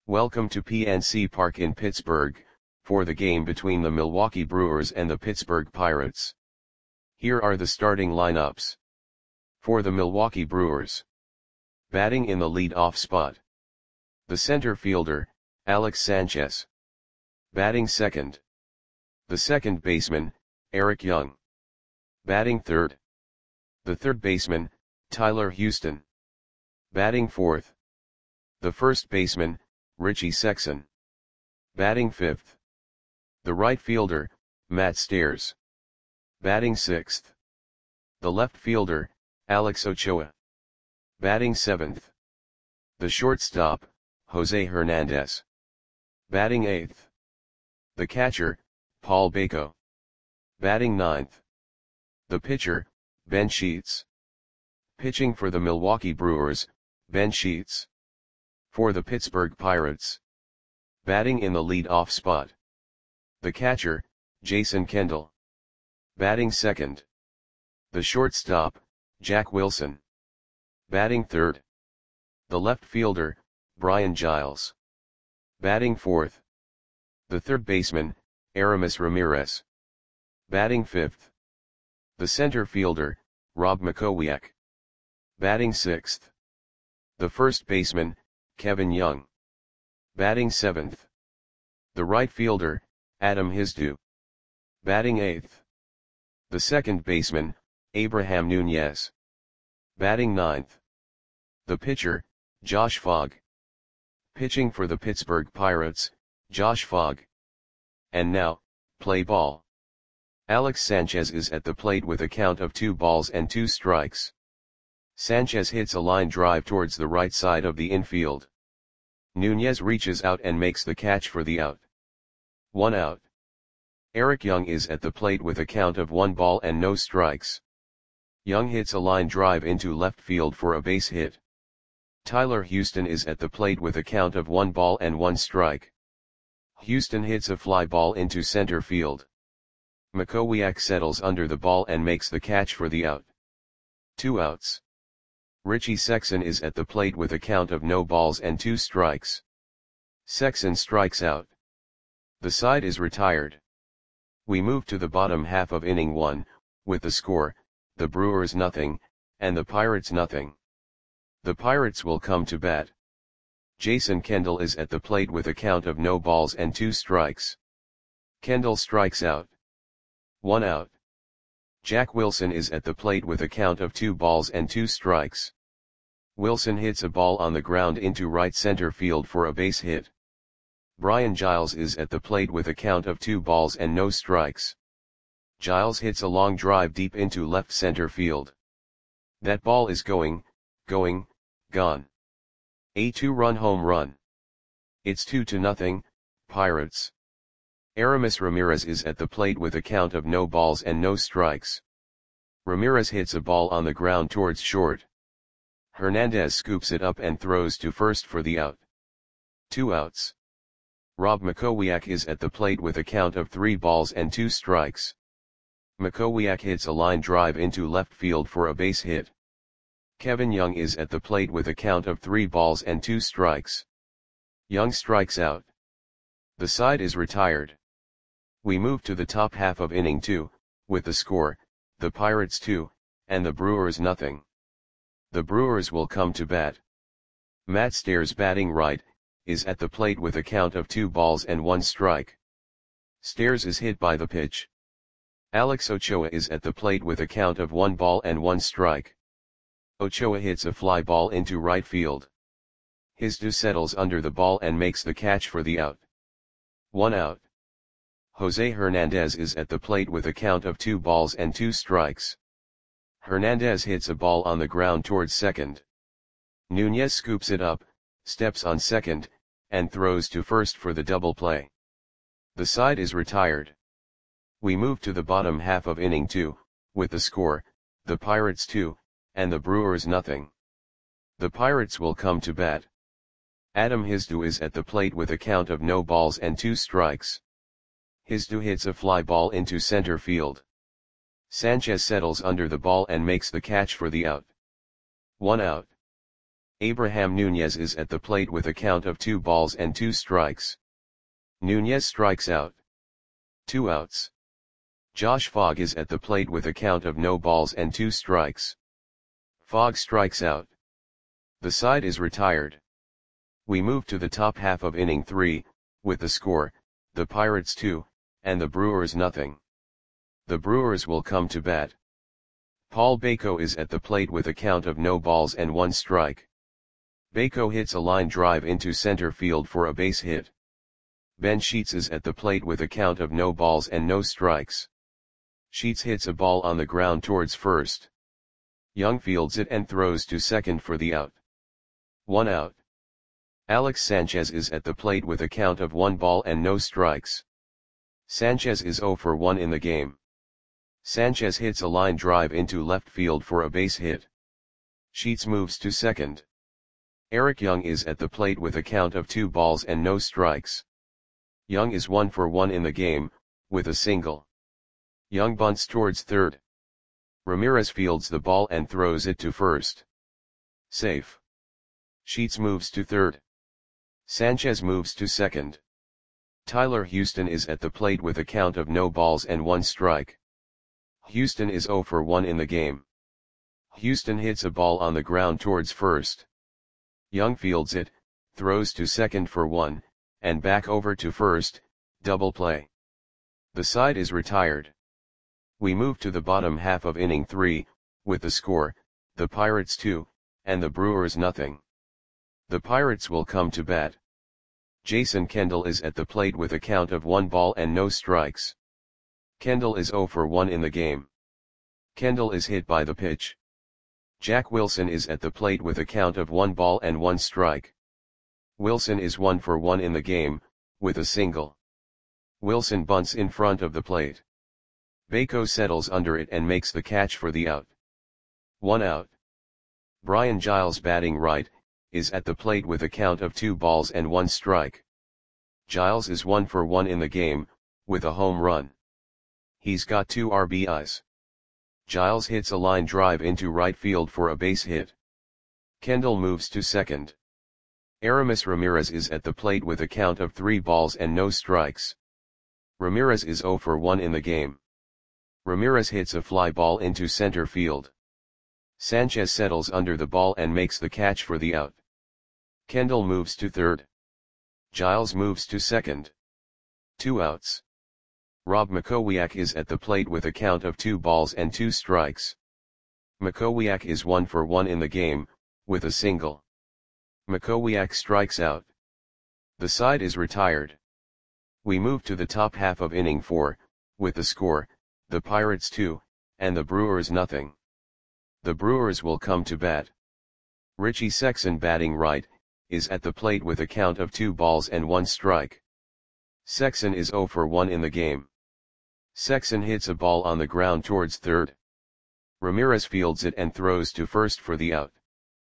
Welcome to PNC Park in Pittsburgh, for the game between the Milwaukee Brewers and the Pittsburgh Pirates. Here are the starting lineups. For the Milwaukee Brewers. Batting in the lead-off spot. The center fielder, Alex Sanchez. Batting second. The second baseman, Eric Young. Batting third. The third baseman, Tyler Houston. Batting fourth. The first baseman, Richie Sexson. Batting fifth. The right fielder, Matt Stairs. Batting sixth. The left fielder, Alex Ochoa. Batting seventh. The shortstop, Jose Hernandez. Batting eighth. The catcher, Paul Bako. Batting ninth. The pitcher, Ben Sheets. Pitching for the Milwaukee Brewers, Ben Sheets. For the Pittsburgh Pirates. Batting in the lead-off spot. The catcher, Jason Kendall. Batting second. The shortstop, Jack Wilson. Batting third. The left fielder, Brian Giles. Batting fourth. The third baseman, Aramis Ramirez. Batting fifth. The center fielder, Rob Makowiak. Batting sixth. The first baseman, Kevin Young. Batting seventh. The right fielder, Adam Hizdu. Batting eighth. The second baseman, Abraham Nunez. Batting ninth. The pitcher, Josh Fogg. Pitching for the Pittsburgh Pirates, Josh Fogg. And now, play ball. Alex Sanchez is at the plate with a count of 2 balls and 2 strikes. Sanchez hits a line drive towards the right side of the infield. Nunez reaches out and makes the catch for the out. 1 out. Eric Young is at the plate with a count of 1 ball and no strikes. Young hits a line drive into left field for a base hit. Tyler Houston is at the plate with a count of 1 ball and 1 strike. Houston hits a fly ball into center field. Makowiak settles under the ball and makes the catch for the out. 2 outs. Richie Sexson is at the plate with a count of no balls and 2 strikes. Sexson strikes out. The side is retired. We move to the bottom half of inning 1, with the score, the Brewers nothing, and the Pirates nothing. The Pirates will come to bat. Jason Kendall is at the plate with a count of no balls and 2 strikes. Kendall strikes out. 1 out. Jack Wilson is at the plate with a count of 2 balls and 2 strikes. Wilson hits a ball on the ground into right center field for a base hit. Brian Giles is at the plate with a count of 2 balls and no strikes. Giles hits a long drive deep into left center field. That ball is gone. A 2-run home run. It's 2-0, Pirates. Aramis Ramirez is at the plate with a count of no balls and no strikes. Ramirez hits a ball on the ground towards short. Hernandez scoops it up and throws to first for the out. 2 outs. Rob Makowiak is at the plate with a count of 3 balls and 2 strikes. Makowiak hits a line drive into left field for a base hit. Kevin Young is at the plate with a count of 3 balls and 2 strikes. Young strikes out. The side is retired. We move to the top half of inning 2, with the score, the Pirates 2, and the Brewers nothing. The Brewers will come to bat. Matt Stairs, batting right, is at the plate with a count of 2 balls and 1 strike. Stairs is hit by the pitch. Alex Ochoa is at the plate with a count of 1 ball and 1 strike. Ochoa hits a fly ball into right field. Hizdu settles under the ball and makes the catch for the out. 1 out. Jose Hernandez is at the plate with a count of 2 balls and 2 strikes. Hernandez hits a ball on the ground towards second. Nunez scoops it up, steps on second, and throws to first for the double play. The side is retired. We move to the bottom half of inning 2, with the score, the Pirates 2, and the Brewers nothing. The Pirates will come to bat. Adam Hizdu is at the plate with a count of no balls and 2 strikes. Hizdu hits a fly ball into center field. Sanchez settles under the ball and makes the catch for the out. 1 out. Abraham Nunez is at the plate with a count of 2 balls and 2 strikes. Nunez strikes out. 2 outs. Josh Fogg is at the plate with a count of no balls and 2 strikes. Fogg strikes out. The side is retired. We move to the top half of inning 3, with the score, the Pirates 2, and the Brewers nothing. The Brewers will come to bat. Paul Bako is at the plate with a count of no balls and 1 strike. Bako hits a line drive into center field for a base hit. Ben Sheets is at the plate with a count of no balls and no strikes. Sheets hits a ball on the ground towards first. Young fields it and throws to second for the out. 1 out. Alex Sanchez is at the plate with a count of 1 ball and no strikes. Sanchez is 0 for 1 in the game. Sanchez hits a line drive into left field for a base hit. Sheets moves to second. Eric Young is at the plate with a count of 2 balls and no strikes. Young is 1 for 1 in the game, with a single. Young bunts towards third. Ramirez fields the ball and throws it to first. Safe. Sheets moves to third. Sanchez moves to second. Tyler Houston is at the plate with a count of no balls and 1 strike. Houston is 0 for 1 in the game. Houston hits a ball on the ground towards first. Young fields it, throws to second for 1, and back over to first, double play. The side is retired. We move to the bottom half of inning 3, with the score, the Pirates 2, and the Brewers nothing. The Pirates will come to bat. Jason Kendall is at the plate with a count of 1 ball and no strikes. Kendall is 0 for 1 in the game. Kendall is hit by the pitch. Jack Wilson is at the plate with a count of 1 ball and 1 strike. Wilson is 1 for 1 in the game, with a single. Wilson bunts in front of the plate. Bako settles under it and makes the catch for the out. 1 out. Brian Giles batting right, is at the plate with a count of 2 balls and 1 strike. Giles is 1 for 1 in the game, with a home run. He's got 2 RBIs. Giles hits a line drive into right field for a base hit. Kendall moves to second. Aramis Ramirez is at the plate with a count of 3 balls and no strikes. Ramirez is 0 for 1 in the game. Ramirez hits a fly ball into center field. Sanchez settles under the ball and makes the catch for the out. Kendall moves to third. Giles moves to second. 2 outs. Rob Makowiak is at the plate with a count of 2 balls and 2 strikes. Makowiak is 1 for 1 in the game, with a single. Makowiak strikes out. The side is retired. We move to the top half of inning 4, with the score, the Pirates 2, and the Brewers nothing. The Brewers will come to bat. Richie Sexson batting right, is at the plate with a count of 2 balls and 1 strike. Sexson is 0 for 1 in the game. Sexson hits a ball on the ground towards third. Ramirez fields it and throws to first for the out.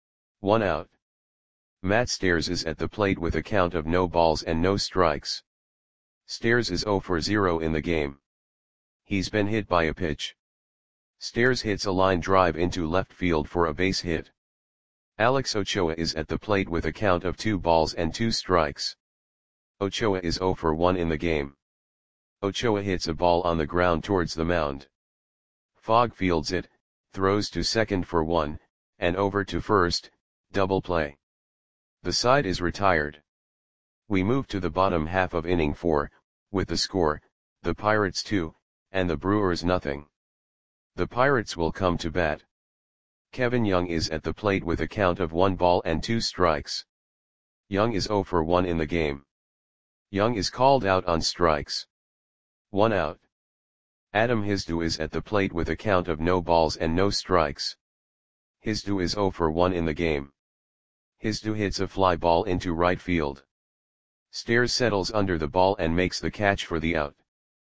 1 out. Matt Stairs is at the plate with a count of no balls and no strikes. Stairs is 0 for 0 in the game. He's been hit by a pitch. Stairs hits a line drive into left field for a base hit. Alex Ochoa is at the plate with a count of 2 balls and 2 strikes. Ochoa is 0 for 1 in the game. Ochoa hits a ball on the ground towards the mound. Fogg fields it, throws to second for 1, and over to first, double play. The side is retired. We move to the bottom half of inning 4, with the score, the Pirates 2, and the Brewers nothing. The Pirates will come to bat. Kevin Young is at the plate with a count of 1 ball and 2 strikes. Young is 0 for 1 in the game. Young is called out on strikes. 1 out. Adam Hizdu is at the plate with a count of no balls and no strikes. Hizdu is 0 for 1 in the game. Hizdu hits a fly ball into right field. Stairs settles under the ball and makes the catch for the out.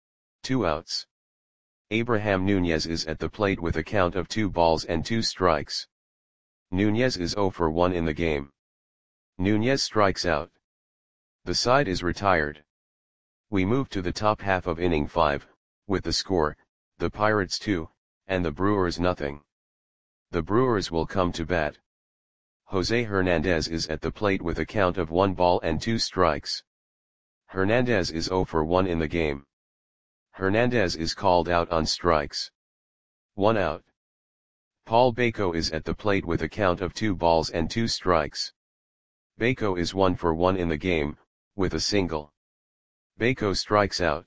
2 outs. Abraham Nunez is at the plate with a count of 2 balls and 2 strikes. Nunez is 0 for 1 in the game. Nunez strikes out. The side is retired. We move to the top half of inning 5, with the score, the Pirates 2, and the Brewers nothing. The Brewers will come to bat. Jose Hernandez is at the plate with a count of 1 ball and 2 strikes. Hernandez is 0 for 1 in the game. Hernandez is called out on strikes. 1 out. Paul Baco is at the plate with a count of 2 balls and 2 strikes. Baco is 1 for 1 in the game, with a single. Baco strikes out.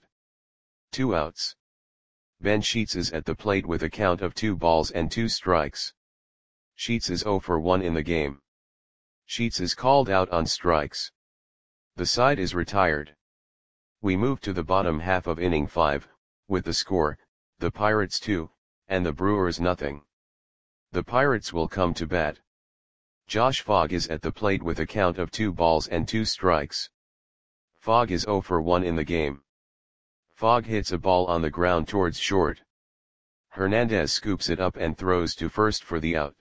2 outs. Ben Sheets is at the plate with a count of 2 balls and 2 strikes. Sheets is 0 for 1 in the game. Sheets is called out on strikes. The side is retired. We move to the bottom half of inning 5, with the score, the Pirates 2, and the Brewers nothing. The Pirates will come to bat. Josh Fogg is at the plate with a count of 2 balls and 2 strikes. Fogg is 0 for 1 in the game. Fogg hits a ball on the ground towards short. Hernandez scoops it up and throws to first for the out.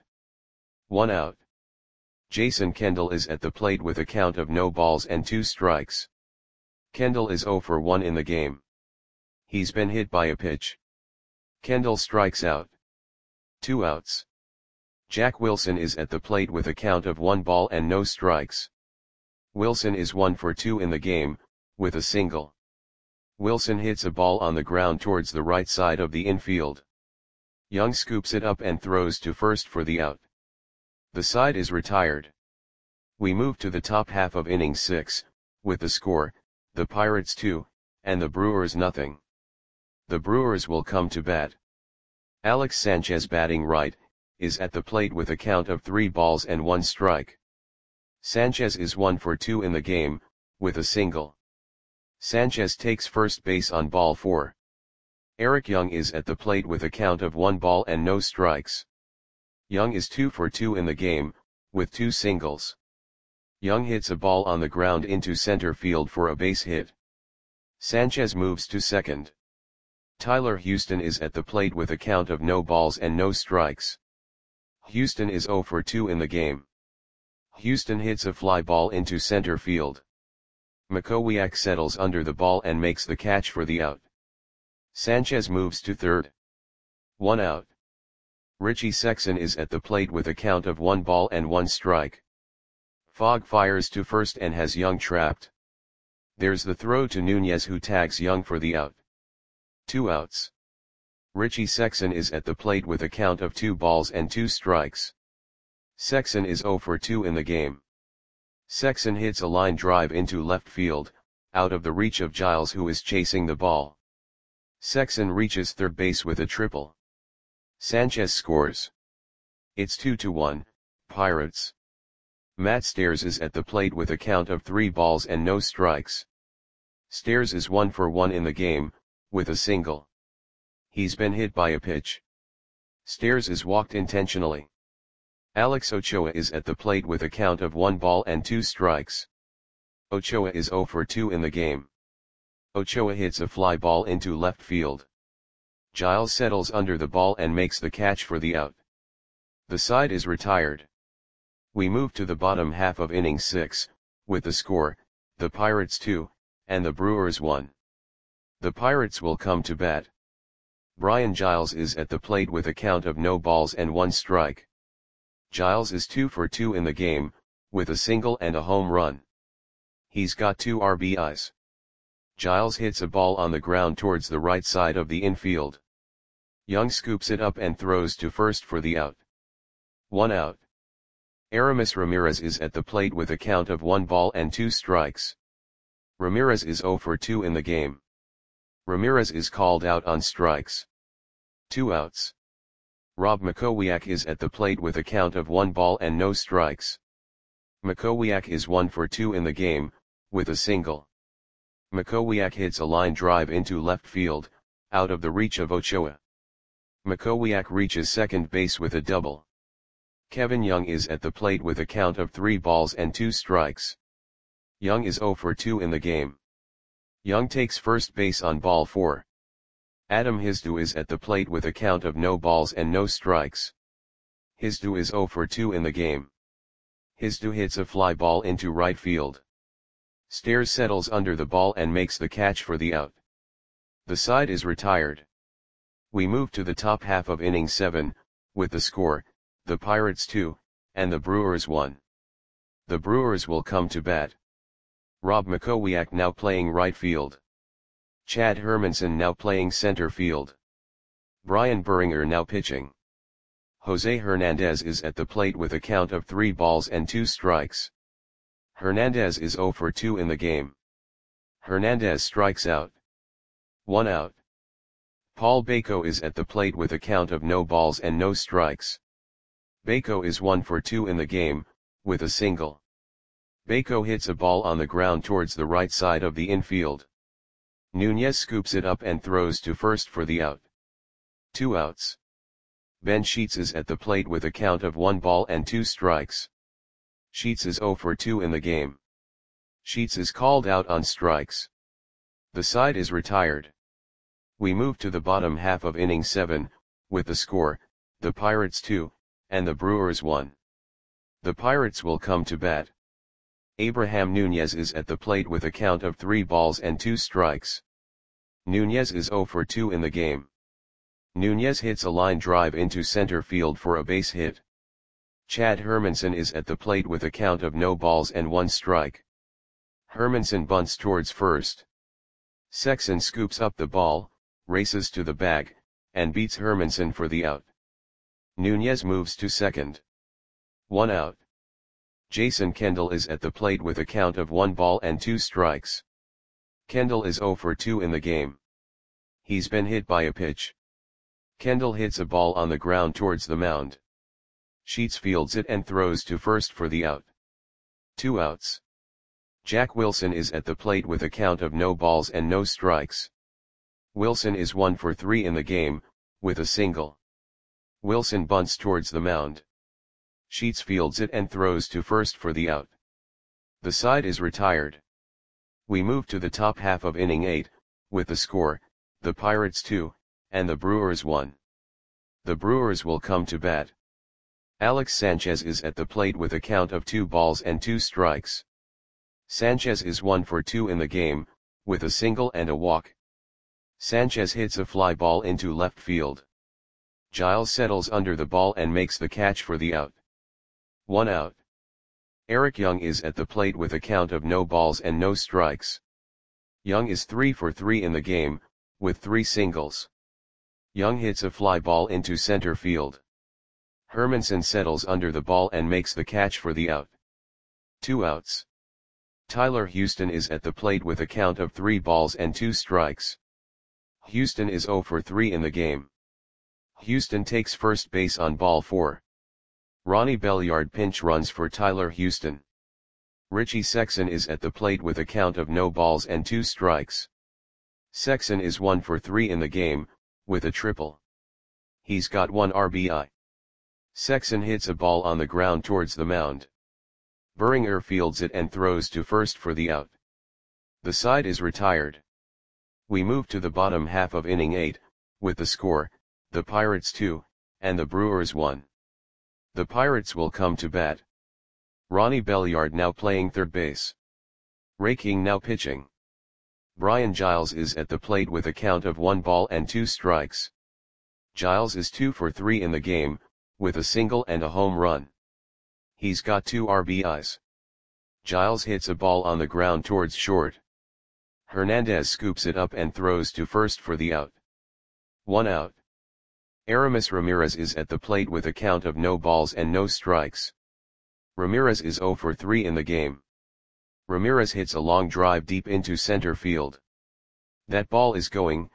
1 out. Jason Kendall is at the plate with a count of no balls and 2 strikes. Kendall is 0 for 1 in the game. He's been hit by a pitch. Kendall strikes out. 2 outs. Jack Wilson is at the plate with a count of 1 ball and no strikes. Wilson is 1 for 2 in the game, with a single. Wilson hits a ball on the ground towards the right side of the infield. Young scoops it up and throws to first for the out. The side is retired. We move to the top half of inning 6, with the score, the Pirates 2, and the Brewers nothing. The Brewers will come to bat. Alex Sanchez, batting right, is at the plate with a count of 3 balls and 1 strike. Sanchez is 1 for 2 in the game, with a single. Sanchez takes first base on ball 4. Eric Young is at the plate with a count of 1 ball and no strikes. Young is 2 for 2 in the game, with 2 singles. Young hits a ball on the ground into center field for a base hit. Sanchez moves to second. Tyler Houston is at the plate with a count of no balls and no strikes. Houston is 0 for 2 in the game. Houston hits a fly ball into center field. Makowiak settles under the ball and makes the catch for the out. Sanchez moves to third. 1 out. Richie Sexson is at the plate with a count of 1 ball and 1 strike. Fogg fires to first and has Young trapped. There's the throw to Nunez, who tags Young for the out. 2 outs. Richie Sexson is at the plate with a count of 2 balls and 2 strikes. Sexson is 0 for 2 in the game. Sexson hits a line drive into left field, out of the reach of Giles, who is chasing the ball. Sexson reaches third base with a triple. Sanchez scores. It's 2-1, Pirates. Matt Stairs is at the plate with a count of 3 balls and no strikes. Stairs is 1 for 1 in the game, with a single. He's been hit by a pitch. Stairs is walked intentionally. Alex Ochoa is at the plate with a count of 1 ball and 2 strikes. Ochoa is 0 for 2 in the game. Ochoa hits a fly ball into left field. Giles settles under the ball and makes the catch for the out. The side is retired. We move to the bottom half of inning 6, with the score, the Pirates 2, and the Brewers 1. The Pirates will come to bat. Brian Giles is at the plate with a count of no balls and 1 strike. Giles is 2 for 2 in the game, with a single and a home run. He's got 2 RBIs. Giles hits a ball on the ground towards the right side of the infield. Young scoops it up and throws to first for the out. 1 out. Aramis Ramirez is at the plate with a count of 1 ball and 2 strikes. Ramirez is 0 for 2 in the game. Ramirez is called out on strikes. 2 outs. Rob Makowiak is at the plate with a count of 1 ball and no strikes. Makowiak is 1 for 2 in the game, with a single. Makowiak hits a line drive into left field, out of the reach of Ochoa. Makowiak reaches second base with a double. Kevin Young is at the plate with a count of 3 balls and 2 strikes. Young is 0 for 2 in the game. Young takes first base on ball 4. Adam Hizdu is at the plate with a count of no balls and no strikes. Hizdu is 0 for 2 in the game. Hizdu hits a fly ball into right field. Stairs settles under the ball and makes the catch for the out. The side is retired. We move to the top half of inning 7, with the score, the Pirates 2, and the Brewers 1. The Brewers will come to bat. Rob Makowiak now playing right field. Chad Hermanson now playing center field. Brian Berringer now pitching. Jose Hernandez is at the plate with a count of 3 balls and 2 strikes. Hernandez is 0 for 2 in the game. Hernandez strikes out. 1 out. Paul Bako is at the plate with a count of no balls and no strikes. Bako is 1 for 2 in the game, with a single. Bako hits a ball on the ground towards the right side of the infield. Nunez scoops it up and throws to first for the out. 2 outs. Ben Sheets is at the plate with a count of 1 ball and 2 strikes. Sheets is 0 for 2 in the game. Sheets is called out on strikes. The side is retired. We move to the bottom half of inning 7, with the score, the Pirates 2, and the Brewers 1. The Pirates will come to bat. Abraham Nunez is at the plate with a count of 3 balls and 2 strikes. Nunez is 0 for 2 in the game. Nunez hits a line drive into center field for a base hit. Chad Hermanson is at the plate with a count of no balls and 1 strike. Hermanson bunts towards first. Sexson scoops up the ball, races to the bag, and beats Hermanson for the out. Nunez moves to second. 1 out. Jason Kendall is at the plate with a count of 1 ball and 2 strikes. Kendall is 0 for 2 in the game. He's been hit by a pitch. Kendall hits a ball on the ground towards the mound. Sheets fields it and throws to first for the out. 2 outs. Jack Wilson is at the plate with a count of no balls and no strikes. Wilson is 1 for 3 in the game, with a single. Wilson bunts towards the mound. Sheets fields it and throws to first for the out. The side is retired. We move to the top half of inning 8, with the score, the Pirates 2, and the Brewers 1. The Brewers will come to bat. Alex Sanchez is at the plate with a count of 2 balls and 2 strikes. Sanchez is 1 for 2 in the game, with a single and a walk. Sanchez hits a fly ball into left field. Giles settles under the ball and makes the catch for the out. 1 out. Eric Young is at the plate with a count of no balls and no strikes. Young is 3 for 3 in the game, with 3 singles. Young hits a fly ball into center field. Hermanson settles under the ball and makes the catch for the out. 2 outs. Tyler Houston is at the plate with a count of 3 balls and 2 strikes. Houston is 0 for 3 in the game. Houston takes first base on ball 4. Ronnie Belliard pinch runs for Tyler Houston. Richie Sexson is at the plate with a count of no balls and 2 strikes. Sexson is 1 for 3 in the game, with a triple. He's got 1 RBI. Sexson hits a ball on the ground towards the mound. Berringer fields it and throws to first for the out. The side is retired. We move to the bottom half of inning 8, with the score, the Pirates 2, and the Brewers 1. The Pirates will come to bat. Ronnie Belliard now playing third base. Ray King now pitching. Brian Giles is at the plate with a count of 1 ball and 2 strikes. Giles is 2 for 3 in the game, with a single and a home run. He's got 2 RBIs. Giles hits a ball on the ground towards short. Hernandez scoops it up and throws to first for the out. 1 out. Aramis Ramirez is at the plate with a count of no balls and no strikes. Ramirez is 0 for 3 in the game. Ramirez hits a long drive deep into center field. That ball is gone.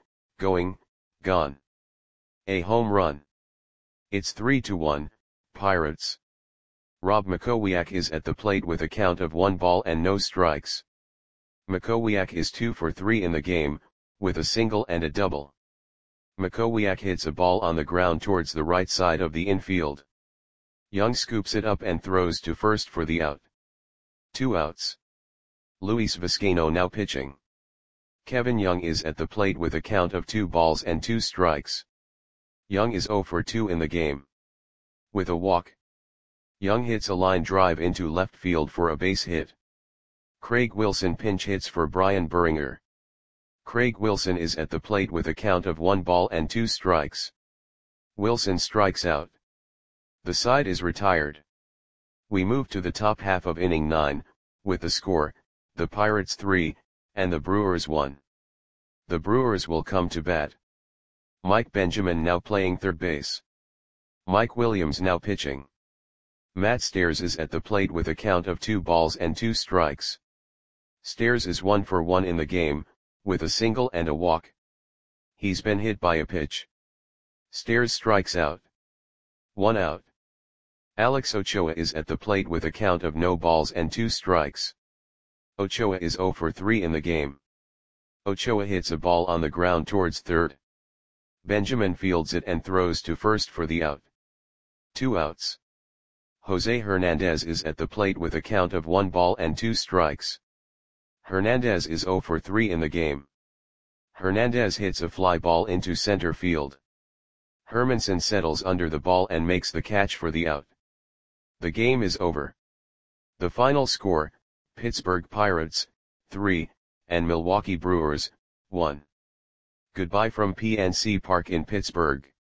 A home run. It's 3-1, Pirates. Rob Makowiak is at the plate with a count of 1 ball and no strikes. Makowiak is 2 for 3 in the game, with a single and a double. Makowiak hits a ball on the ground towards the right side of the infield. Young scoops it up and throws to first for the out. 2 outs. Luis Vizcaino now pitching. Kevin Young is at the plate with a count of 2 balls and 2 strikes. Young is 0 for 2 in the game. With a walk. Young hits a line drive into left field for a base hit. Craig Wilson pinch hits for Brian Berringer. Craig Wilson is at the plate with a count of 1 ball and 2 strikes. Wilson strikes out. The side is retired. We move to the top half of inning 9, with the score, the Pirates 3, and the Brewers 1. The Brewers will come to bat. Mike Benjamin now playing third base. Mike Williams now pitching. Matt Stairs is at the plate with a count of 2 balls and 2 strikes. Stairs is 1 for 1 in the game, with a single and a walk. He's been hit by a pitch. Stairs strikes out. 1 out. Alex Ochoa is at the plate with a count of no balls and 2 strikes. Ochoa is 0 for 3 in the game. Ochoa hits a ball on the ground towards third. Benjamin fields it and throws to first for the out. 2 outs. Jose Hernandez is at the plate with a count of 1 ball and 2 strikes. Hernandez is 0 for 3 in the game. Hernandez hits a fly ball into center field. Hermanson settles under the ball and makes the catch for the out. The game is over. The final score, Pittsburgh Pirates, 3, and Milwaukee Brewers, 1. Goodbye from PNC Park in Pittsburgh.